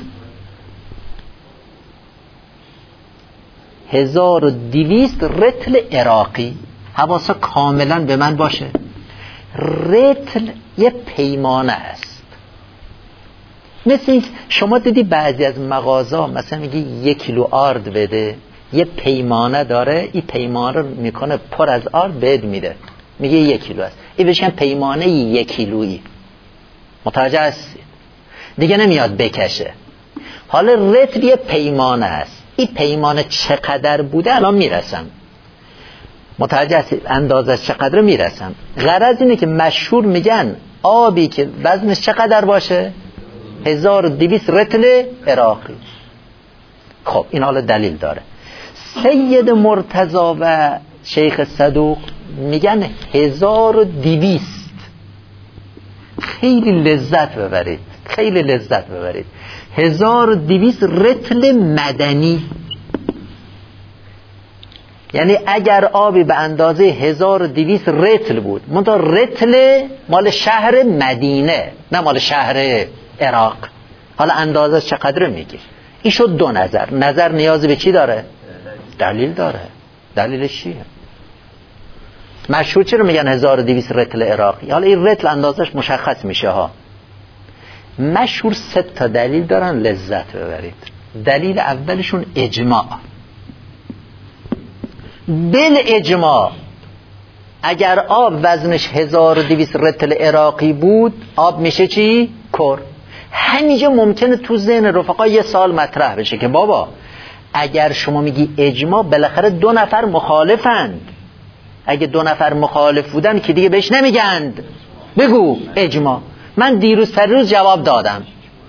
هزار و دویست رطل عراقی. حواسا کاملا به من باشه. رطل یه پیمانه است. مثل این شما دیدی بعضی از مغازه مثلا میگه یک کیلو آرد بده، یه پیمانه داره، این پیمانه رو میکنه پر از آرد بهت میده، میگه یک کیلو است. این بهش میگن پیمانه یک کیلویی. متوجه هستید؟ دیگه نمیاد بکشه. حالا رطل یه پیمانه است. این پیمانه چقدر بوده الان میرسم. متوجه هستید؟ اندازه چقدر میرسم. غرض اینه که مشهور میگن آبی که وزنش چقدر باشه؟ هزار و دویست رطل عراقی. خب این حالا دلیل داره. سید مرتضی و شیخ صدوق میگن هزار و دویست. خیلی لذت ببرید، خیلی لذت ببرید. هزار و دویست رطل مدنی، یعنی اگر آبی به اندازه هزار و دویست رطل بود، منتها رطل مال شهر مدینه نه مال شهر عراق. حالا اندازه چقدر میگی؟ این شد دو نظر. نظر نیازی به چی داره؟ دلیل داره. دلیلش چیه؟ مشهور چرا میگن هزار و دویست رتل عراقی؟ حالا این رتل اندازش مشخص میشه ها. مشهور سه تا دلیل دارن لذت ببرید. دلیل اولشون اجماع. بل اجماع اگر آب وزنش هزار و دویست رتل عراقی بود، آب میشه چی؟ کر. همینجا ممکنه تو ذهن رفقا یه سال مطرح بشه که بابا اگر شما میگی اجماع، بالاخره دو نفر مخالفند. اگه دو نفر مخالف بودن که دیگه بهش نمیگند بگو اجماع. من دیروز پریروز جواب دادم.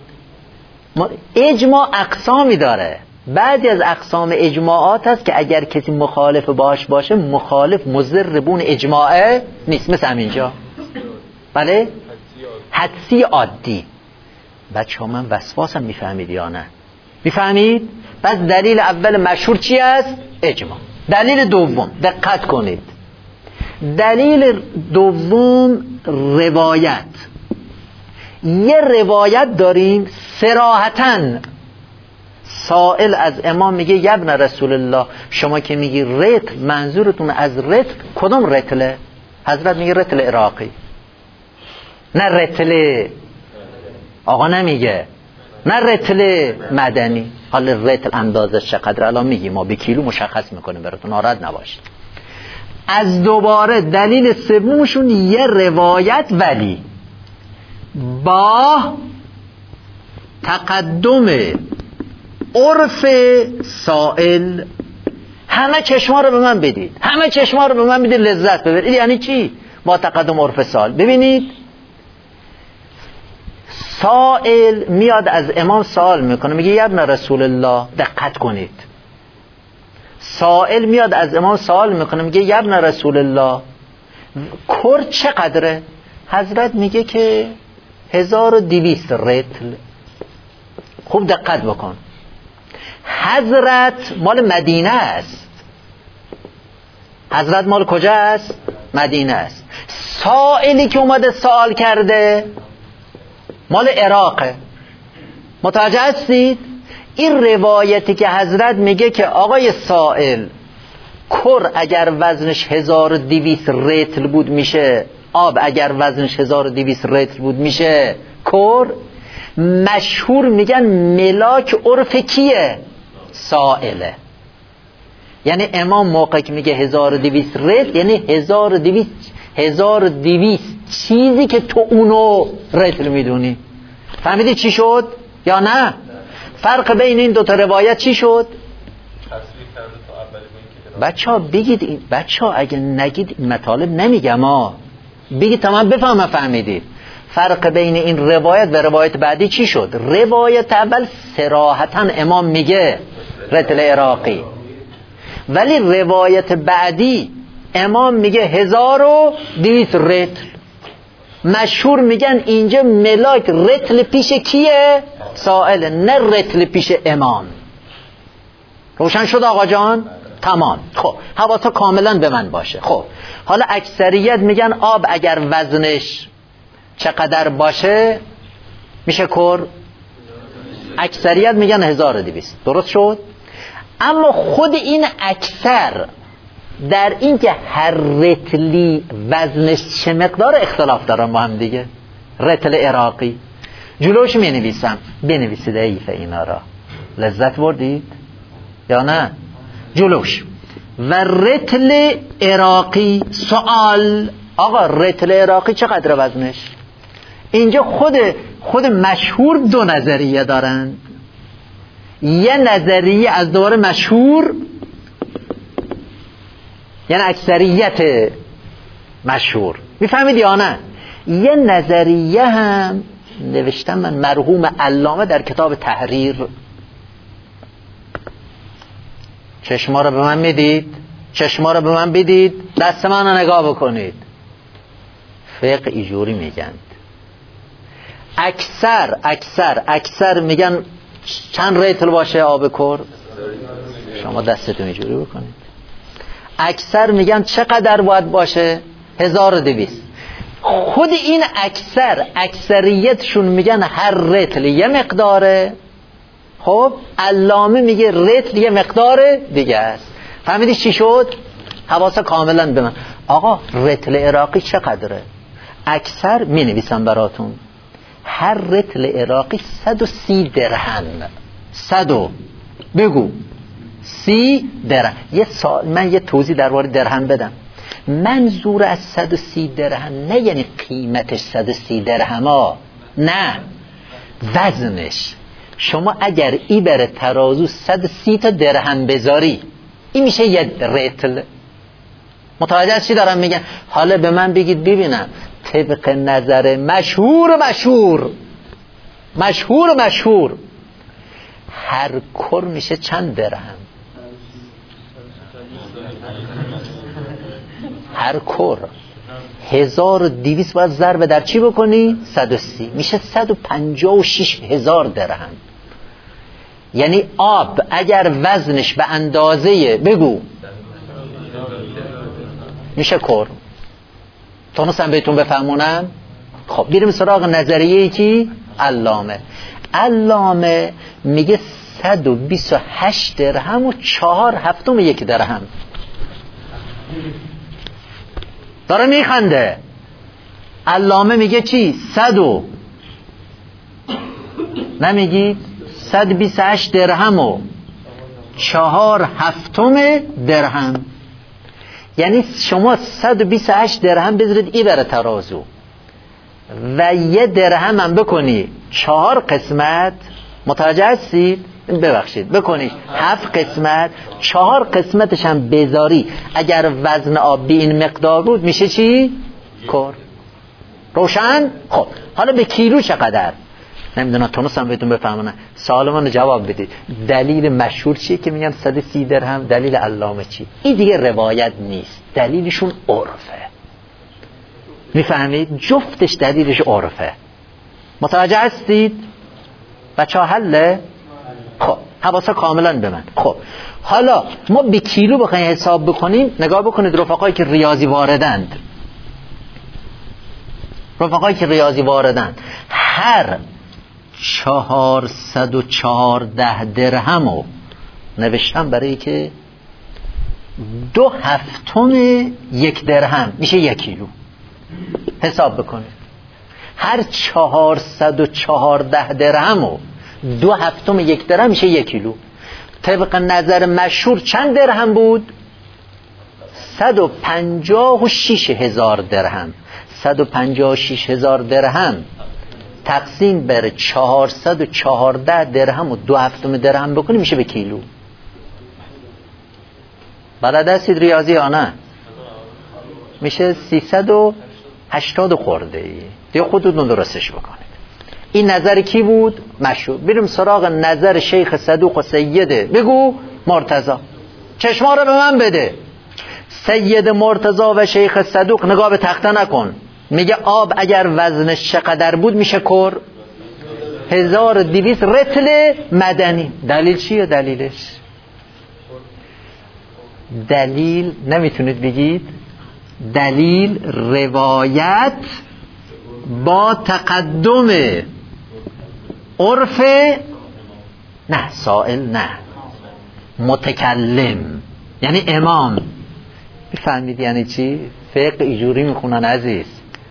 اجماع اقسامی داره. بعضی از اقسام اجماعات هست که اگر کسی مخالف باش باشه، مخالف مضر بون اجماعه نیست. مثل همینجا بله حدسی عادی. بچه ها من وسواسم، میفهمید یا نه؟ میفهمید؟ پس دلیل اول مشهور چی است؟ اجماع. دلیل دوم دقت کنید. دلیل دوم روایت. یه روایت داریم صراحتاً سائل از امام میگه یبن رسول الله، شما که میگی رتل منظورتون از رتل کدوم رتله؟ حضرت میگه رتل عراقی، نه رتل آقا نمیگه، نه رتل مدنی. حالا رتل اندازش چقدر الان میگی، ما به کیلو مشخص میکنیم براتون، ناراحت نباشید. از دوباره دلیل سومشون یه روایت ولی با تقدم عرف سائل. همه چشما رو به من بدید، همه چشما رو به من بدید لذت ببرید. یعنی چی؟ با تقدم عرف سائل. ببینید سائل میاد از امام سوال میکنه، میگه یا ابن رسول الله، دقت کنید، سائل میاد از امام سوال میکنه، میگه یا ابن رسول الله کر چقدره؟ حضرت میگه که هزار و دویست رتل. خوب دقت بکن، حضرت مال مدینه است. حضرت مال کجا است؟ مدینه است. سائلی که اومده سوال کرده مال عراقه. متوجه هستید؟ این روایتی که حضرت میگه که آقای سائل کر اگر وزنش هزار و دویست رتل بود میشه آب، اگر وزنش هزار و دویست رتل بود میشه کر. مشهور میگن ملاک عرف کیه؟ سائله. یعنی امام موقع که میگه هزار و دویست رتل یعنی هزار و دویست هزار و دویست چیزی که تو اونو رتل میدونی. فهمیدی چی شد یا نه؟ فرق بین این دوتا روایت چی شد؟ بچه ها بگید، بچه ها اگه نگید مطالب نمیگم ها، بگید تمام بفهمم فهمیدید. فرق بین این روایت و روایت بعدی چی شد؟ روایت اول صراحتاً امام میگه رتل عراقی، ولی روایت بعدی امام میگه هزار و دویست رتل. مشهور میگن اینجا ملاک رتل پیش کیه؟ سائل، نه رتل پیش امام. روشن شد آقا جان؟ تمام. خب حواس کاملا به من باشه. خب حالا اکثریت میگن آب اگر وزنش چقدر باشه میشه کر. اکثریت میگن هزار و دویست. درست شد؟ اما خود این اکثر در این که هر رتلی وزنش چه مقدار اختلاف دارن با هم دیگه. رتل عراقی جلوش می نویسم، بنویسید ایف اینا را. لذت بردید یا نه؟ جلوش و رتل عراقی. سوال آقا رتل عراقی چقدر وزنش؟ اینجا خود خود مشهور دو نظریه دارند. یه نظریه از دوباره مشهور، یعنی اکثریت مشهور، میفهمید یا نه؟ یه نظریه هم نوشتم من مرحوم علامه در کتاب تحریر. چشما رو به من میدید؟ چشما رو به من بدید، دست من رو نگاه بکنید. فقه ایجوری میگن اکثر اکثر اکثر میگن چند رتل باشه آب کر؟ شما دستتون اینجوری بکنید. اکثر میگن چقدر باید باشه؟ هزار و دویست. خود این اکثر اکثریتشون میگن هر رتل یه مقداره. خب علامه میگه رتل یه مقدار دیگه است. فهمیدی چی شد؟ حواس کاملا به من. آقا رتل عراقی چقدره؟ اکثر می نویسم براتون، هر رتل عراقی صد و سی درهم. صد و بگو سی درهم. یه سال من یه توضیح درباره درهم بدم. منظور از صد و سی درهم نه یعنی قیمتش صد و سی درهم ها، نه، وزنش. شما اگر ای بره ترازو صد و سی تا درهم بذاری، این میشه یه رتل. متوجه چی دارم میگن؟ حالا به من بگید ببینم، طبق نظر مشهور مشهور مشهور مشهور هر کر میشه چند درهم؟ هر کر هزار و دویست باید ضرب در چی بکنی؟ صد و سی میشه صد و پنجاه و شش هزار درهم. یعنی آب اگر وزنش به اندازه بگو میشه کر. تونستم بهتون بفهمونم؟ خب بیریم سراغ نظریه کی؟ علامه. علامه میگه صد و بیست و هشت درهم و چهار هفتم یک درهم. داره میخنده. علامه میگه چی؟ صد و نمیگی؟ صد و بیست و هشت درهم و چهار هفتم درهم. یعنی شما صد و بیست و هشت درهم بذارید ای بره ترازو و یه درهم هم بکنی چهار قسمت، متوجه هستید؟ ببخشید بکنی هفت قسمت، چهار قسمتش هم بذاری، اگر وزن آب به این مقدار بود میشه چی؟ کر. روشن؟ خب حالا به کیلو چقدر؟ نمیدونم، تونستم بهتون بفهمونم. سوال من جواب بدید. دلیل مشهور چیه که میگن صد و سی درهم؟ دلیل علامه چی؟ این دیگه روایت نیست، دلیلشون عرفه. میفهمید؟ جفتش دلیلش عرفه. متوجه هستید؟ بچه ها حله؟ خب حواسا کاملا به من. خب حالا ما به کیلو بخوایم حساب بکنیم، نگاه بکنید رفقایی که ریاضی واردند، رفقایی که ریاضی واردند، هر چهارصد و چهارده درهمو نوشتم برای که دو هفتم یک درهم میشه یک کیلو. حساب بکنید هر چهارصد و چهارده درهمو دو هفتم یک درهم میشه یک کیلو. طبق نظر مشهور چند درهم بود؟ صد و پنجاه و شش هزار درهم. صد و پنجاه و شش هزار درهم تقسیم بر چهارصد و چهارده درهم و دو هفتم درهم بکنی میشه به کیلو. بلد هستید ریاضی یا نه؟ میشه سیصد و هشتاد خورده ای. دیگه خودتون درستش بکنید. این نظر کی بود؟ مشهور. بریم سراغ نظر شیخ صدوق و سیده بگو مرتضی. چشما رو به من بده. سید مرتضی و شیخ صدوق نگاه به تخته نکن. میگه آب اگر وزنش چقدر بود میشه کر؟ هزار و دویست رتل مدنی. دلیل چیه دلیلش؟ دلیل نمیتونید بگید؟ دلیل روایت با تقدم عرف، نه سائل، نه متکلم، یعنی امام. بفهمید یعنی چی؟ فقه ایجوری میخونن عزیز.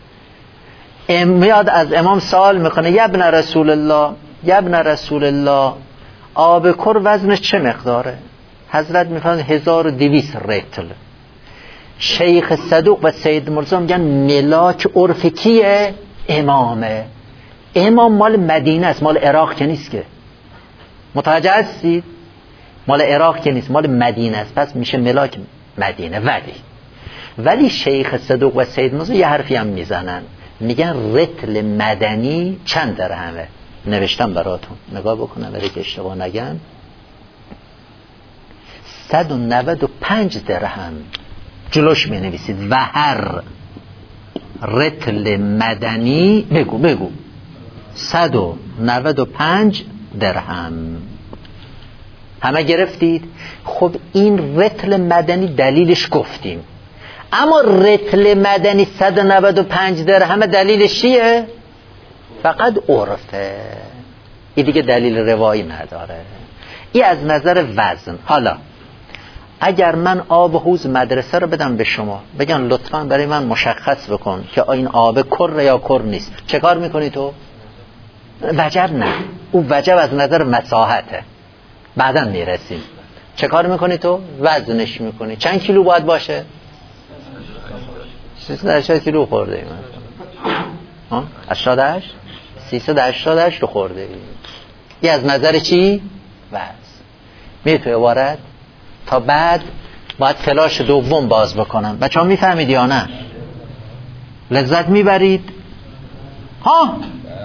میاد از امام سوال میکنه یبن رسول الله، یبن رسول الله آب کر وزنش چه مقداره؟ حضرت میفرمایند هزار و دویست رتل. شیخ صدوق و سید مرتضی میگن ملاک عرف کیه؟ امامه. امام مال مدینه است، مال عراق که نیست که. متوجه هستید؟ مال عراق که نیست، مال مدینه است، پس میشه ملاک مدینه. ولی ولی شیخ صدوق و سید مرتضی یه حرفی هم میزنن، میگن رتل مدنی چند درهمه؟ نوشتم براتون، نگاه بکنم برای که اشتباه نگم. صد و نود و پنج درهم جلوش می نویسید. و هر رتل مدنی بگو بگو صد و نود و پنج درهم. همه گرفتید؟ خب این رتل مدنی دلیلش گفتیم. اما رتل مدنی صد و نود و پنج درهم دلیلش چیه؟ فقط عرفه، این دیگه دلیل روایی نداره. این از نظر وزن. حالا اگر من آب حوض مدرسه رو بدم به شما، بگن لطفاً برای من مشخص بکن که این آب کر یا کر نیست، چه کار میکنی تو؟ وجب نه، او وجب از نظر مساحته، بعداً میرسیم. چه کار میکنی تو؟ وزنش میکنی. چند کیلو باید باشه؟ سیصد و هشتاد کیلو خورده ای من هشتاد و هشت سیصد و هشتاد و هشت رو خورده ای. این از نظر چی؟ وزن. میره تو عبارت. تا بعد باید فلاش دوم باز بکنم. بچه ها میفهمید یا نه؟ لذت میبرید؟ ها؟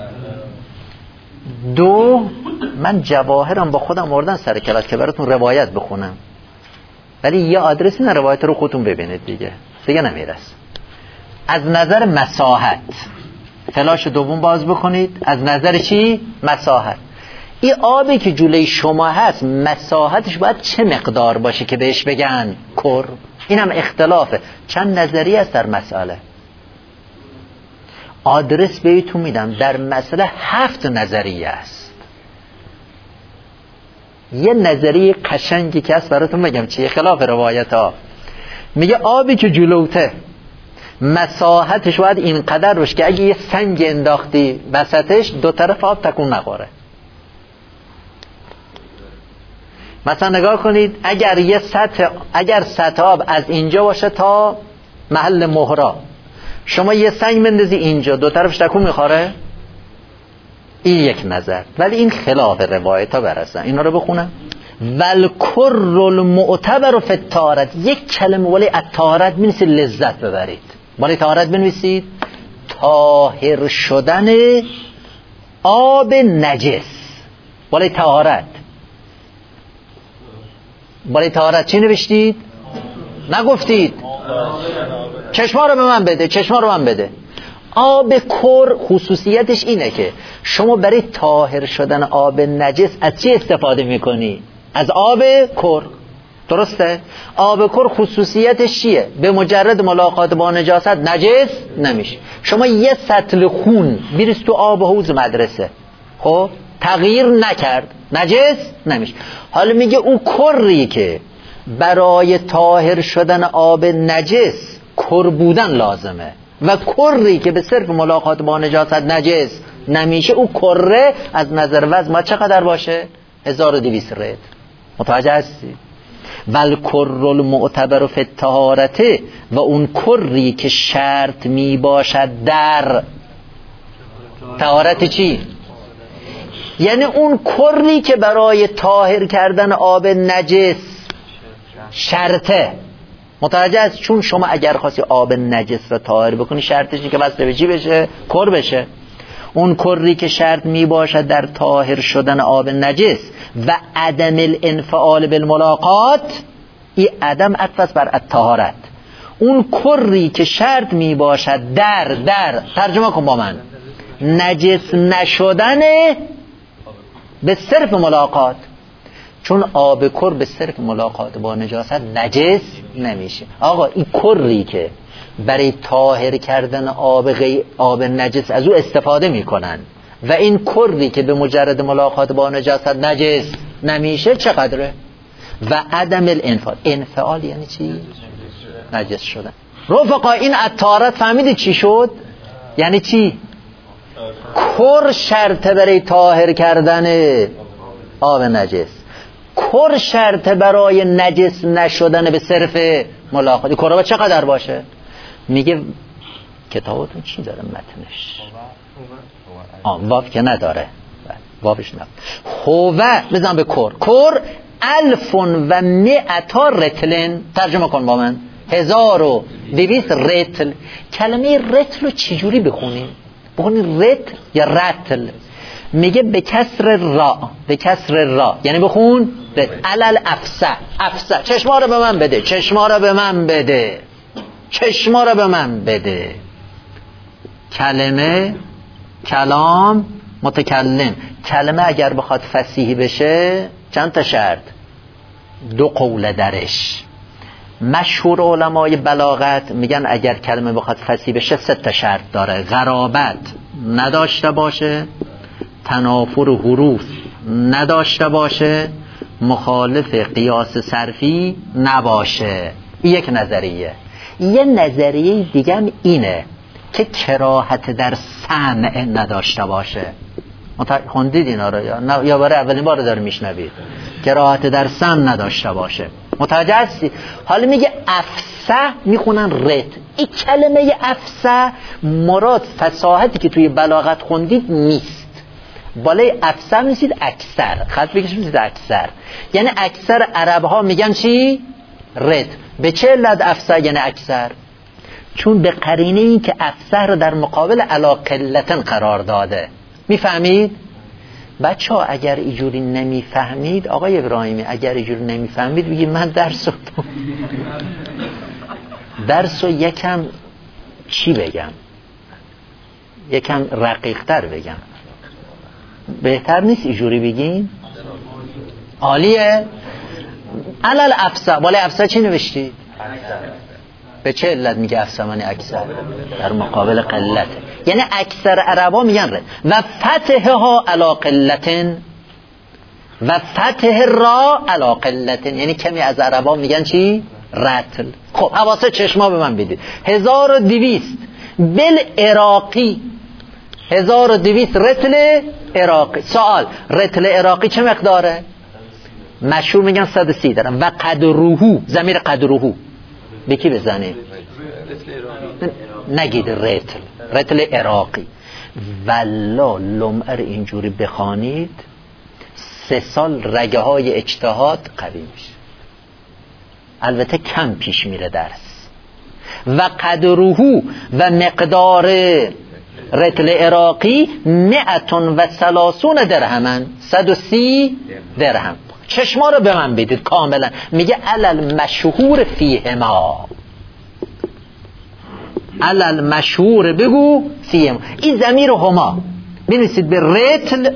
دو، من جواهرم با خودم آوردن سر کلاس که براتون روایت بخونم، ولی یه آدرس این روایت رو خودتون ببینید دیگه دیگه نمیرس. از نظر مساحت فلاش دوم باز بکنید. از نظر چی؟ مساحت. این آبی که جلوی شما هست مساحتش باید چه مقدار باشه که بهش بگن کر؟ این هم اختلافه، چند نظریه است در مسئله. آدرس بهتون میدم، در مسئله هفت نظریه است. یه نظریه قشنگی که هست براتون بگم چیه، خلاف روایت ها. میگه آبی که جلوته مساحتش باید اینقدر باشه که اگه یه سنگ انداختی وسطش دو طرف آب تکون نخوره. مثلا نگاه کنید، اگر یه سطح اگر سطح آب از اینجا باشه تا محل مهرا، شما یه سنگ مندازی اینجا دو طرفش تکون میخوره؟ این یک نظر، ولی این خلاف روایت ها برسن. اینا رو بخونم. والکر المعتبر فی الطهارت، یک کلمه ولی الطهارت بنویسید لذت ببرید. ولی طهارت بنویسید طاهر شدن آب نجس. ولی طهارت ولی طهارت چی نوشتید؟ نگفتید. چشما رو به من بده، چشما رو من بده. آب کر خصوصیتش اینه که شما برای طاهر شدن آب نجس از چی استفاده میکنی؟ از آب کر. درسته؟ آب کر خصوصیتش چیه؟ به مجرد ملاقات با نجاست نجس نمیشه. شما یه سطل خون بریز تو آب حوض مدرسه، خب تغییر نکرد، نجس نمیشه. حالا میگه او کری که برای طاهر شدن آب نجس کر بودن لازمه و کری که به صرف ملاقات با نجاست نجس نمیشه، او کره از نظر وزن ما چقدر باشه؟ هزار و دویست رتل. متوجه هستی؟ والکر المعتبر فی الطهارت، و اون کری که شرط می باشد در طهارت چی؟ یعنی اون کری که برای طاهر کردن آب نجس شرطه. متوجه است؟ چون شما اگر خواستی آب نجس رو طاهر بکنی شرطش اینه که وصل به چی بشه؟ کر بشه. اون کری که شرط می باشد در طاهر شدن آب نجس و عدم الانفعال بالملاقات، این عدم عطف بر الطهارت. اون کری که شرط می باشد در در ترجمه کن با من، نجس نشدن به صرف ملاقات، چون آب کر به صرف ملاقات با نجاست نجس نمیشه. آقا این کری که برای طاهر کردن آب غی... آب نجس از او استفاده میکنن و این کری که به مجرد ملاقات با نجاست نجس نمیشه چقدره؟ و عدم الانفعال. انفعال یعنی چی؟ نجس شدن. رفقا این الطهارت فهمیدید چی شد؟ یعنی چی؟ کر شرط برای طاهر کردن آب نجس، کر شرط برای نجس نشدن به صرف ملاقات. کر چقدر باشه؟ میگه کتابتون چی داره متنش؟ آه واف که نداره، وافش نداره. خوه بزن به کر. کر الف و مئتا رتلن. ترجمه کن با من. هزار و دویست رتل. کلمه رتل رو چجوری بخونیم؟ بخونیم رتل یا رتل؟ میگه به کسر را، به کسر را یعنی بخون رتل. علل افسه. افسه. چشما رو به من بده، چشما رو به من بده، چشما رو به من بده. کلمه، کلام، متکلم. کلمه اگر بخواد فصیح بشه چند تا شرط؟ دو قول درش. مشهور علمای بلاغت میگن اگر کلمه بخواد فصیح بشه سه تا شرط داره: غرابت نداشته باشه، تنافر حروف نداشته باشه، مخالف قیاس صرفی نباشه. این یک نظریه. یه نظریه دیگه هم اینه که کراهت در سمع نداشته باشه. خوندید اینا رو یا نه؟ یا برای اولین بار داره میشنوید؟ کراهت در سمع نداشته باشه. متوجه هستی؟ حالا میگه افصح میخونن رت. این کلمه افصح مراد فصاحتی که توی بلاغت خوندید نیست. بالای افصح میسید اکثر، خط بکشید میسید اکثر. یعنی اکثر عرب ها میگن چی؟ رت. به چه علت افصح یعنی اکثر؟ چون به قرینه این که افصح رو در مقابل علا قلتن قرار داده. میفهمید؟ بچه ها اگر اینجوری نمیفهمید، آقای ابراهیمی اگر اینجوری نمیفهمید بگید من درس رو درس رو یکم چی بگم، یکم رقیق‌تر بگم. بهتر نیست اینجوری بگین؟ عالیه. علل افصح، بالای افصح چی نوشتی؟ به چه علت میگه افصح معنی اکثر؟ در مقابل قلت. یعنی اکثر عربا میگن رد. و فتحها علا قلتن و فتح را علا قلتن، یعنی کمی از عربا میگن چی؟ رتل. خب حواسه چشما به من بدید. هزار و دویست بل عراقی، هزار و دویست رتل عراقی. سوال، رتل عراقی چه مقداره؟ مشهور میگن صد و سی دارم. و قدروهو، ضمیر قدروهو به کی بزنید؟ نگید رتل، رتل عراقی. والله لمعر اینجوری بخوانید سه سال رگه های اجتهاد قوی میشه. البته کم پیش میره درس. و قدروهو و مقدار رتل عراقی مئتون و سلاسون درهمن، صد و سی درهم. چشما رو به من بدید کاملا. میگه علل مشهور فیهما، علل مشهور بگو فیهما. این ضمیر هما بنویسید به رتل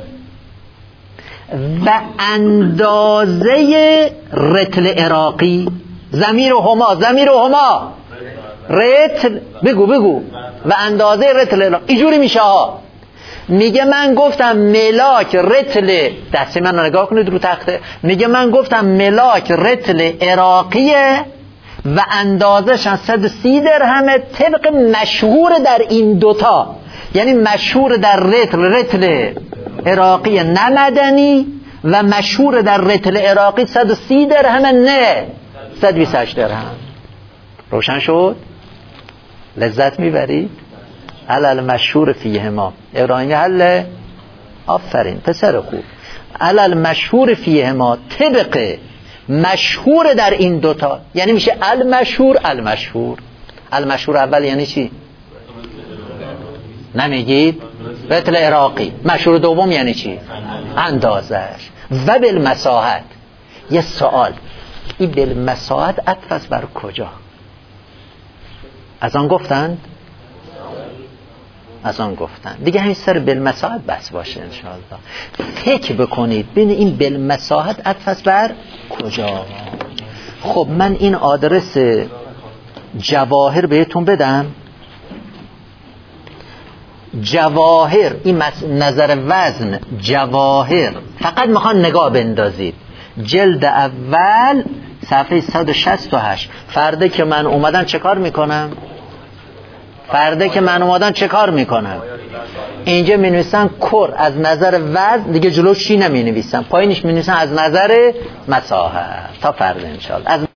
و اندازه رتل عراقی. ضمیر هما، ضمیر هما رتل بگو بگو و اندازه رتل عراقی. اینجوری میشه ها. میگه من گفتم ملاک رتل، دست من رو نگاه کنید رو تخته. میگه من گفتم ملاک رتل عراقیه و اندازش صد و سی درهمه طبق مشهور در این دوتا. یعنی مشهور در رتل رتل عراقی نه مدنی و مشهور در رتل عراقی صد و سی درهمه نه صد و بیست و هشت درهم. روشن شد؟ لذت میبرید؟ علل مشهور فیهما. ابراهیمی حله؟ آفرین پسر خوب. علل مشهور فیهما طبق مشهور در این دوتا. یعنی میشه المشهور المشهور. المشهور اول یعنی چی؟ نمیگید؟ رتل عراقی. مشهور دوم یعنی چی؟ اندازش. و بالمساحت. یه سوال، این بالمساحت عطف است بر کجا؟ از آن گفتند؟ از آن گفتن دیگه. همین سر بالمساحت بس باشه انشاءالله. فکر بکنید ببین این بالمساحت عطف است بر کجا. خب من این آدرس جواهر بهتون بدم. جواهر این نظر وزن جواهر فقط میخوان نگاه بندازید. جلد اول صفحه صد و شصت و هشت. فرده که من اومدم چه کار میکنم؟ فرده که من اومدن چه کار میکنن؟ اینجا می نویسن کر از نظر وزن، دیگه جلوش چی نمی نویسن، پایینش می نویسن از نظر مساحت. تا فرده انشاءالله. از